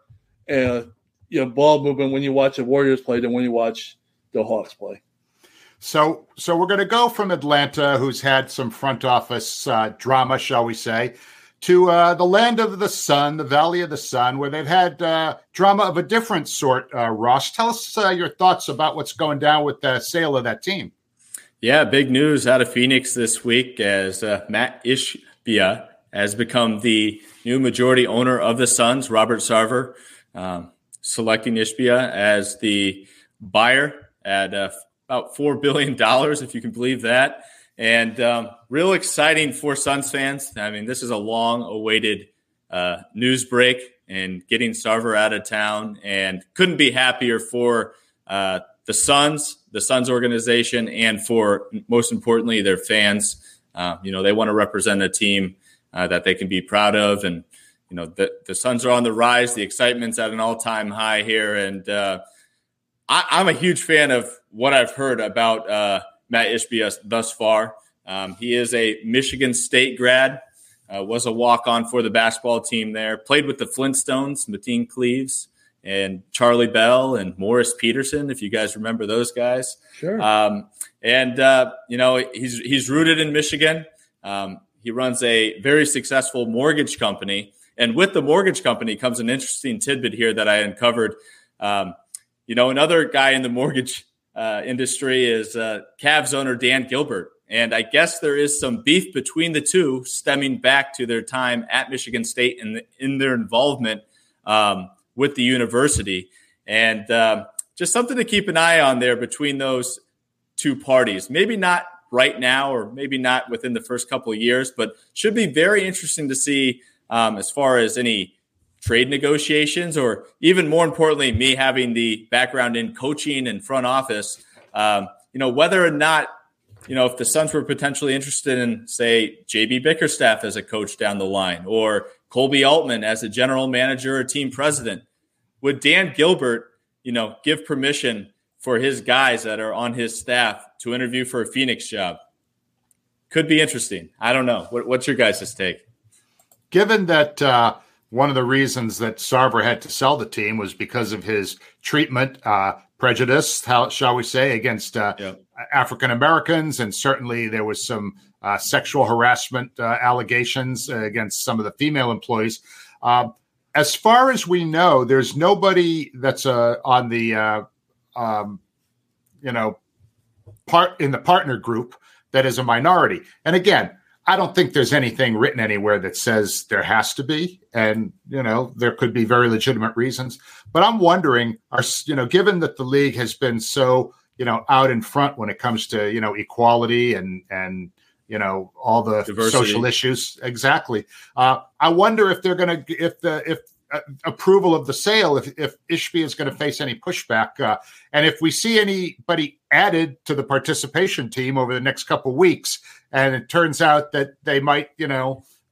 Speaker 3: ball movement when you watch the Warriors play than when you watch the Hawks play.
Speaker 2: So we're going to go from Atlanta, who's had some front office drama, shall we say, to the land of the sun, the Valley of the Sun, where they've had drama of a different sort. Ross, tell us your thoughts about what's going down with the sale of that team.
Speaker 1: Yeah, big news out of Phoenix this week as Matt Ishbia has become the new majority owner of the Suns. Robert Sarver selecting Ishbia as the buyer at about $4 billion, if you can believe that. And real exciting for Suns fans. I mean, this is a long-awaited news break and getting Sarver out of town, and couldn't be happier for the Suns organization, and for, most importantly, their fans. They want to represent a team that they can be proud of. And, the Suns are on the rise. The excitement's at an all-time high here. And I'm a huge fan of what I've heard about Matt Ishbia thus far. He is a Michigan State grad, was a walk-on for the basketball team there, played with the Flintstones, Mateen Cleaves, and Charlie Bell and Morris Peterson, if you guys remember those guys.
Speaker 3: Sure.
Speaker 1: He's rooted in Michigan. He runs a very successful mortgage company. And with the mortgage company comes an interesting tidbit here that I uncovered. Another guy in the mortgage industry is Cavs owner Dan Gilbert. And I guess there is some beef between the two stemming back to their time at Michigan State and in their involvement with the university. And just something to keep an eye on there between those two parties. Maybe not right now, or maybe not within the first couple of years, but should be very interesting to see as far as any trade negotiations, or even more importantly, me having the background in coaching and front office, whether or not, if the Suns were potentially interested in, say, J.B. Bickerstaff as a coach down the line, or Colby Altman as a general manager or team president, would Dan Gilbert, give permission for his guys that are on his staff to interview for a Phoenix job? Could be interesting. I don't know. What's your guys' take?
Speaker 2: Given that one of the reasons that Sarver had to sell the team was because of his treatment, prejudice, shall we say, against African Americans, and certainly there was some sexual harassment allegations against some of the female employees. As far as we know, there's nobody that's on the part in the partner group that is a minority. And again, I don't think there's anything written anywhere that says there has to be, and there could be very legitimate reasons. But I'm wondering, given that the league has been so out in front when it comes to equality and all the diversity, social issues, exactly. I wonder if they're going to if approval of the sale, if Ishbia is going to face any pushback, and if we see anybody added to the participation team over the next couple of weeks, and it turns out that they might,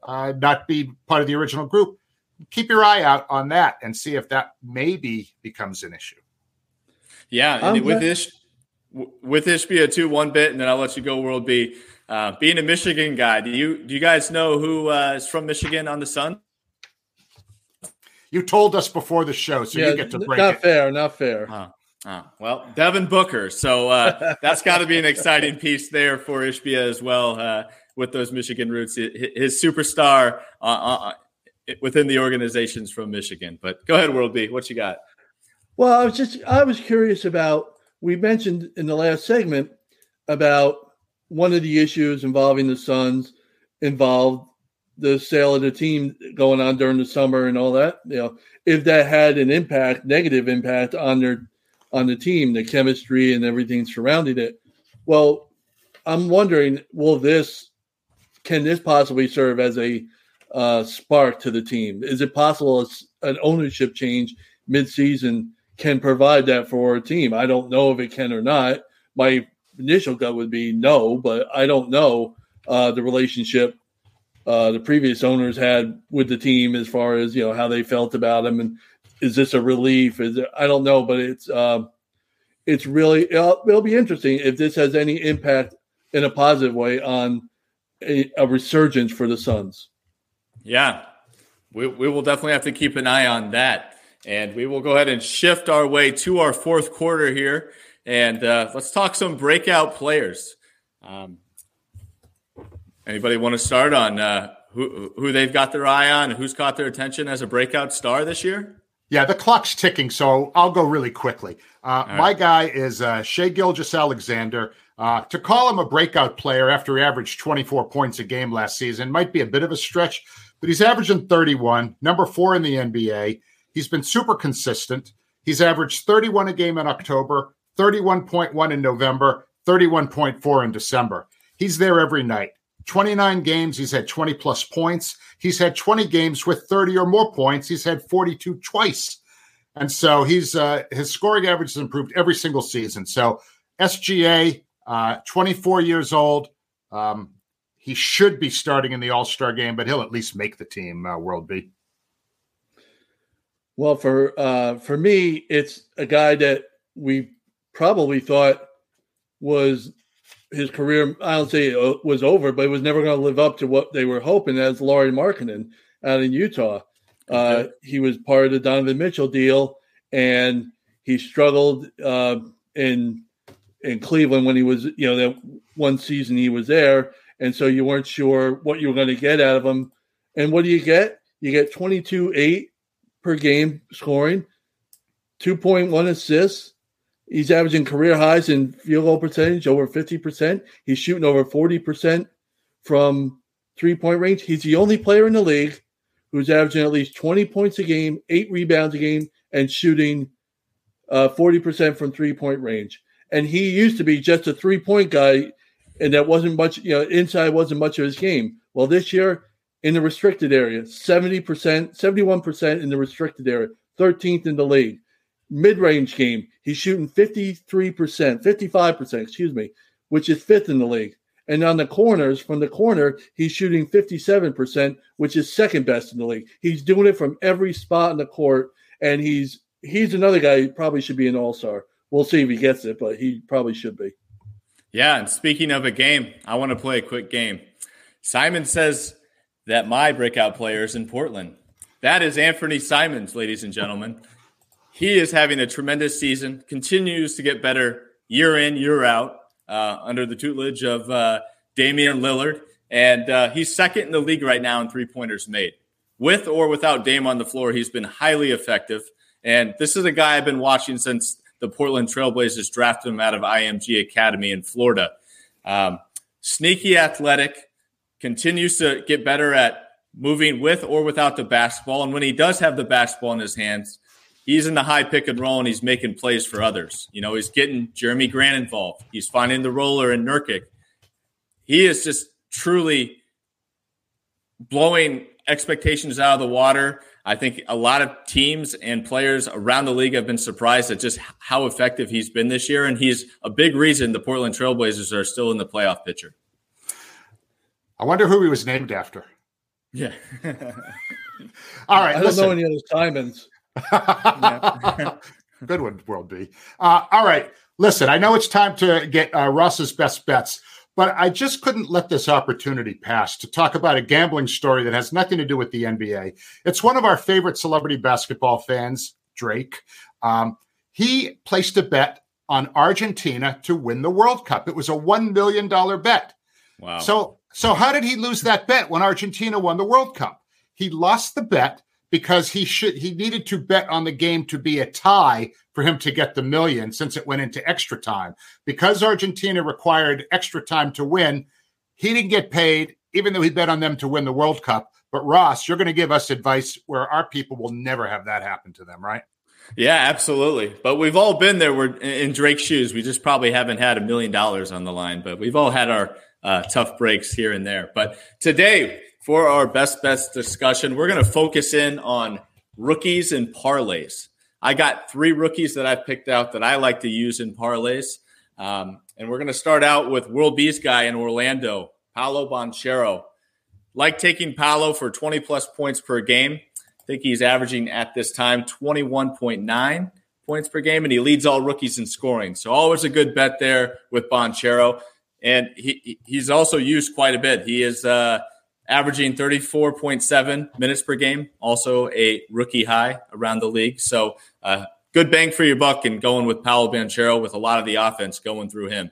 Speaker 2: not be part of the original group. Keep your eye out on that and see if that maybe becomes an issue.
Speaker 1: Yeah, and with Ishbia too, one bit, and then I'll let you go, World B. Being a Michigan guy, do you guys know who is from Michigan on the Sun?
Speaker 2: You told us before the show, so you get to break it.
Speaker 3: Not fair.
Speaker 1: Well, Devin Booker. So that's got to be an exciting piece there for Ishbia as well with those Michigan roots. His superstar within the organizations from Michigan. But go ahead, World B. What you got?
Speaker 3: Well, I was curious about, we mentioned in the last segment about one of the issues involving the Suns involved the sale of the team going on during the summer and all that. If that had an negative impact on the team, the chemistry and everything surrounding it. Well, I'm wondering, can this possibly serve as a spark to the team? Is it possible an ownership change mid-season can provide that for a team? I don't know if it can or not. My initial gut would be no, but I don't know the relationship the previous owners had with the team as far as how they felt about him, and is this a relief? I don't know, but it's really it'll be interesting if this has any impact in a positive way on a resurgence for the Suns.
Speaker 1: Yeah, we will definitely have to keep an eye on that. And we will go ahead and shift our way to our fourth quarter here. And let's talk some breakout players. Anybody want to start on who they've got their eye on and who's caught their attention as a breakout star this year?
Speaker 2: Yeah, the clock's ticking, so I'll go really quickly. My guy is Shai Gilgeous-Alexander. To call him a breakout player after he averaged 24 points a game last season might be a bit of a stretch, but he's averaging 31, number 4 in the NBA. He's been super consistent. He's averaged 31 a game in October, 31.1 in November, 31.4 in December. He's there every night. 29 games, he's had 20-plus points. He's had 20 games with 30 or more points. He's had 42 twice. And so his scoring average has improved every single season. So SGA, 24 years old. He should be starting in the All-Star game, but he'll at least make the team, World B.
Speaker 3: Well, for me, it's a guy that we probably thought was his career, I don't say it was over, but it was never going to live up to what they were hoping, as Lauri Markkanen out in Utah. He was part of the Donovan Mitchell deal, and he struggled in Cleveland when he was, that one season he was there, and so you weren't sure what you were going to get out of him. And what do you get? You get 22.8 per game scoring, 2.1 assists. He's averaging career highs in field goal percentage, over 50%. He's shooting over 40% from three-point range. He's the only player in the league who's averaging at least 20 points a game, 8 rebounds a game, and shooting 40% from three-point range. And he used to be just a three-point guy, and that wasn't much, inside wasn't much of his game. Well, this year, in the restricted area, 71% in the restricted area, 13th in the league. Mid-range game, he's shooting 55%, which is 5th in the league. And on the corners, from the corner, he's shooting 57%, which is 2nd best in the league. He's doing it from every spot in the court, and he's another guy who probably should be an all-star. We'll see if he gets it, but he probably should be.
Speaker 1: Yeah, and speaking of a game, I want to play a quick game. Simon says that my breakout player is in Portland. That is Anthony Simons, ladies and gentlemen. He is having a tremendous season, continues to get better year in, year out under the tutelage of Damian Lillard. And he's 2nd in the league right now in three-pointers made. With or without Dame on the floor, he's been highly effective. And this is a guy I've been watching since the Portland Trailblazers drafted him out of IMG Academy in Florida. Sneaky athletic, continues to get better at moving with or without the basketball. And when he does have the basketball in his hands, he's in the high pick and roll, and he's making plays for others. He's getting Jeremy Grant involved. He's finding the roller in Nurkic. He is just truly blowing expectations out of the water. I think a lot of teams and players around the league have been surprised at just how effective he's been this year, and he's a big reason the Portland Trailblazers are still in the playoff picture.
Speaker 2: I wonder who he was named after.
Speaker 1: Yeah.
Speaker 2: All right.
Speaker 3: I don't know any other Simons.
Speaker 2: Good one, World B. All right. Listen, I know it's time to get Russ's best bets, but I just couldn't let this opportunity pass to talk about a gambling story that has nothing to do with the NBA. It's one of our favorite celebrity basketball fans, Drake. He placed a bet on Argentina to win the World Cup. It was a $1 million bet.
Speaker 1: Wow.
Speaker 2: So how did he lose that bet when Argentina won the World Cup? He lost the bet because he needed to bet on the game to be a tie for him to get the $1 million, since it went into extra time. Because Argentina required extra time to win, he didn't get paid, even though he bet on them to win the World Cup. But Ross, you're going to give us advice where our people will never have that happen to them, right?
Speaker 1: Yeah, absolutely. But we've all been there. We're in Drake's shoes. We just probably haven't had $1 million on the line, but we've all had our tough breaks here and there. But today, for our best bets discussion, we're going to focus in on rookies and parlays. I got 3 rookies that I've picked out that I like to use in parlays. And we're going to start out with World B's guy in Orlando, Paolo Banchero. Like taking Paolo for 20-plus points per game. I think he's averaging at this time 21.9 points per game, and he leads all rookies in scoring. So always a good bet there with Banchero. And he's also used quite a bit. He is averaging 34.7 minutes per game, also a rookie high around the league. So good bang for your buck and going with Paolo Banchero with a lot of the offense going through him.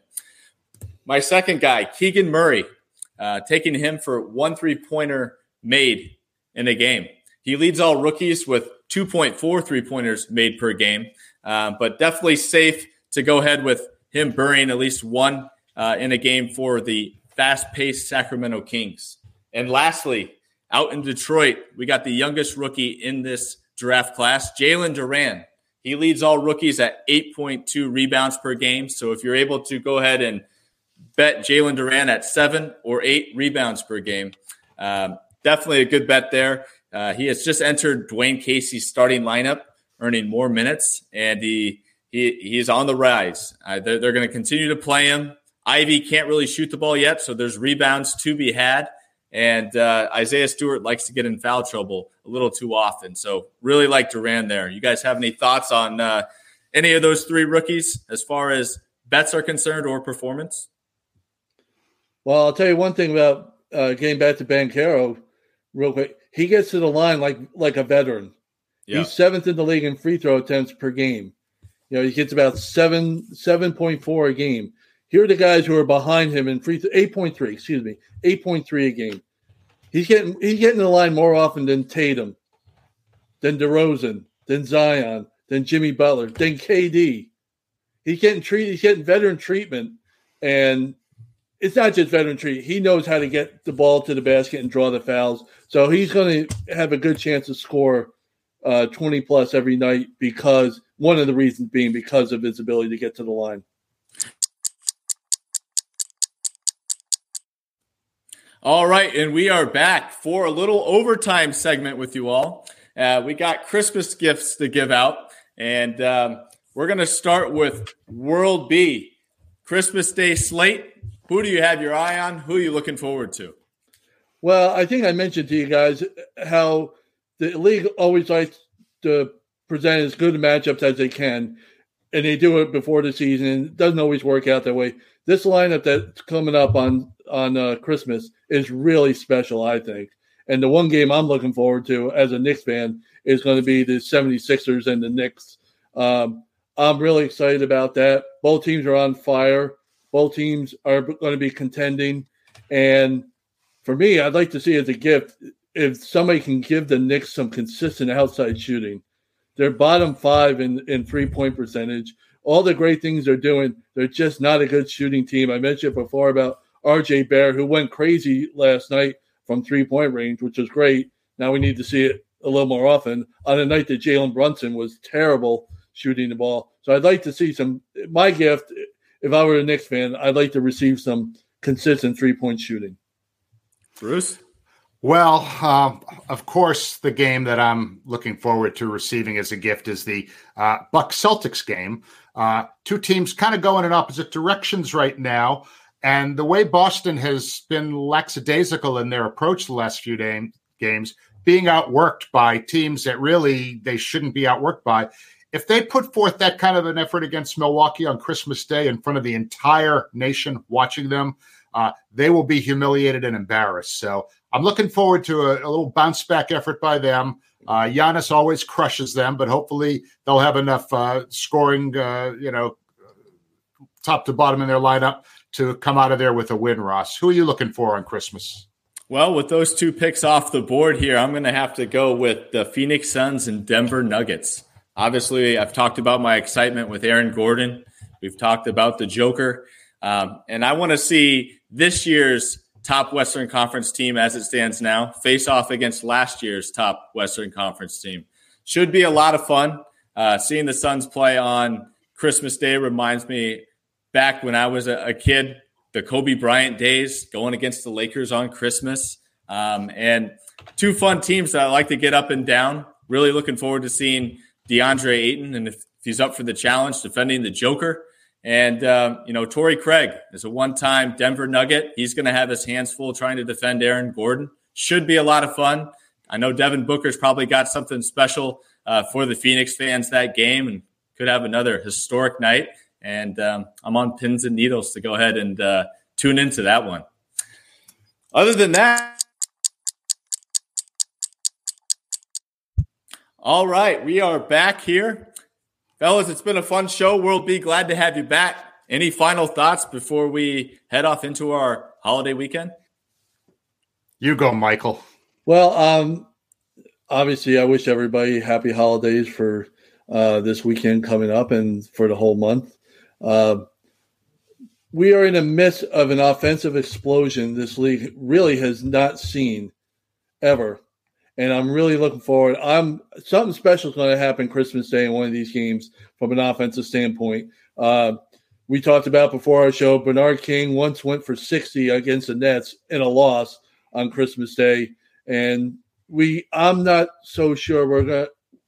Speaker 1: My second guy, Keegan Murray, taking him for 1 3-pointer made in a game. He leads all rookies with 2.4 3-pointers made per game, but definitely safe to go ahead with him burying at least one in a game for the fast-paced Sacramento Kings. And lastly, out in Detroit, we got the youngest rookie in this draft class, Jalen Duren. He leads all rookies at 8.2 rebounds per game. So if you're able to go ahead and bet Jalen Duren at 7 or 8 rebounds per game, definitely a good bet there. He has just entered Dwayne Casey's starting lineup, earning more minutes, and he's on the rise. They're going to continue to play him. Ivy can't really shoot the ball yet, so there's rebounds to be had. And Isaiah Stewart likes to get in foul trouble a little too often. So really like Duren there. You guys have any thoughts on any of those 3 rookies as far as bets are concerned or performance?
Speaker 3: Well, I'll tell you one thing about getting back to Banchero real quick. He gets to the line like a veteran. Yeah. He's 7th in the league in free throw attempts per game. He gets about 7.4 a game. Here are the guys who are behind him in free throw, 8.3 a game. He's getting the line more often than Tatum, than DeRozan, than Zion, than Jimmy Butler, than KD. He's getting veteran treatment, and it's not just veteran treatment. He knows how to get the ball to the basket and draw the fouls. So he's going to have a good chance to score 20-plus every night, because one of the reasons being because of his ability to get to the line.
Speaker 1: All right, and we are back for a little overtime segment with you all. We got Christmas gifts to give out, and we're going to start with World B. Christmas Day slate. Who do you have your eye on? Who are you looking forward to?
Speaker 3: Well, I think I mentioned to you guys how the league always likes to present as good matchups as they can, and they do it before the season, and it doesn't always work out that way. This lineup that's coming up on Christmas is really special, I think. And the one game I'm looking forward to as a Knicks fan is going to be the 76ers and the Knicks. I'm really excited about that. Both teams are on fire. Both teams are going to be contending. And for me, I'd like to see as a gift if somebody can give the Knicks some consistent outside shooting. They're bottom 5 in 3-point percentage. All the great things they're doing, they're just not a good shooting team. I mentioned before about RJ Barrett, who went crazy last night from 3-point range, which was great. Now we need to see it a little more often. On a night that Jalen Brunson was terrible shooting the ball. So I'd like to see my gift, if I were a Knicks fan, I'd like to receive some consistent 3-point shooting.
Speaker 1: Bruce?
Speaker 2: Well, of course, the game that I'm looking forward to receiving as a gift is the Bucks-Celtics game. 2 teams kind of going in opposite directions right now. And the way Boston has been lackadaisical in their approach the last few games, being outworked by teams that really they shouldn't be outworked by. If they put forth that kind of an effort against Milwaukee on Christmas Day in front of the entire nation watching them, they will be humiliated and embarrassed. So I'm looking forward to a little bounce back effort by them. Giannis always crushes them, but hopefully they'll have enough scoring, top to bottom in their lineup to come out of there with a win, Ross. Who are you looking for on Christmas?
Speaker 1: Well, with those two picks off the board here, I'm going to have to go with the Phoenix Suns and Denver Nuggets. Obviously, I've talked about my excitement with Aaron Gordon. We've talked about the Joker. And I want to see this year's top Western Conference team as it stands now face off against last year's top Western Conference team. Should be a lot of fun. Seeing the Suns play on Christmas Day reminds me back when I was a kid, the Kobe Bryant days, going against the Lakers on Christmas. And two fun teams that I like to get up and down. Really looking forward to seeing DeAndre Ayton, and if he's up for the challenge, defending the Joker. And, Torrey Craig is a one-time Denver Nugget. He's going to have his hands full trying to defend Aaron Gordon. Should be a lot of fun. I know Devin Booker's probably got something special for the Phoenix fans that game and could have another historic night. And I'm on pins and needles to go ahead and tune into that one. Other than that, all right, we are back here. Fellas, it's been a fun show. We'll be glad to have you back. Any final thoughts before we head off into our holiday weekend?
Speaker 2: You go, Michael.
Speaker 3: Well, obviously, I wish everybody happy holidays for this weekend coming up and for the whole month. We are in the midst of an offensive explosion this league really has not seen ever. And I'm really looking forward. Something special is going to happen Christmas Day in one of these games from an offensive standpoint. We talked about before our show, Bernard King once went for 60 against the Nets in a loss on Christmas Day. And I'm not so sure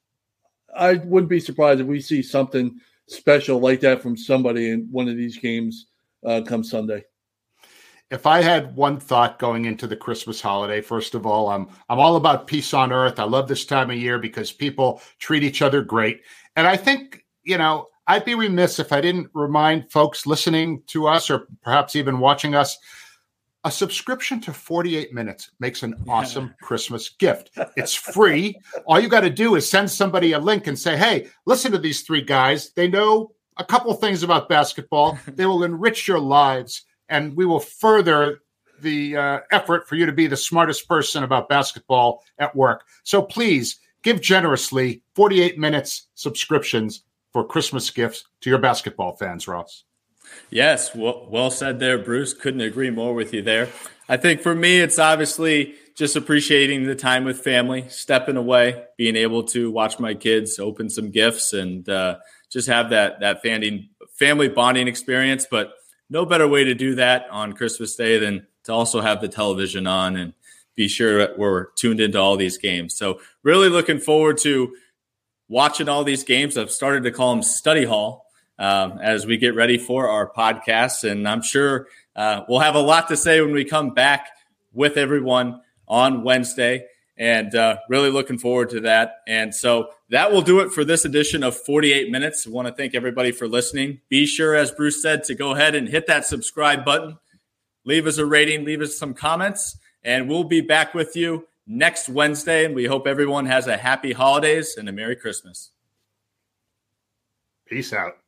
Speaker 3: I wouldn't be surprised if we see something special like that from somebody in one of these games come Sunday.
Speaker 2: If I had one thought going into the Christmas holiday, first of all, I'm all about peace on earth. I love this time of year because people treat each other great. And I think, I'd be remiss if I didn't remind folks listening to us or perhaps even watching us, a subscription to 48 Minutes makes an awesome Christmas gift. It's free. All you got to do is send somebody a link and say, hey, listen to these three guys. They know a couple things about basketball. They will enrich your lives. And we will further the effort for you to be the smartest person about basketball at work. So please give generously 48 Minutes subscriptions for Christmas gifts to your basketball fans, Ross.
Speaker 1: Yes, well said there, Bruce. Couldn't agree more with you there. I think for me, it's obviously just appreciating the time with family, stepping away, being able to watch my kids open some gifts and just have that family bonding experience. But no better way to do that on Christmas Day than to also have the television on and be sure that we're tuned into all these games. So really looking forward to watching all these games. I've started to call them study hall as we get ready for our podcast. And I'm sure we'll have a lot to say when we come back with everyone on Wednesday. And really looking forward to that. And so that will do it for this edition of 48 Minutes. I want to thank everybody for listening. Be sure, as Bruce said, to go ahead and hit that subscribe button. Leave us a rating, leave us some comments, and we'll be back with you next Wednesday. And we hope everyone has a happy holidays and a Merry Christmas.
Speaker 2: Peace out.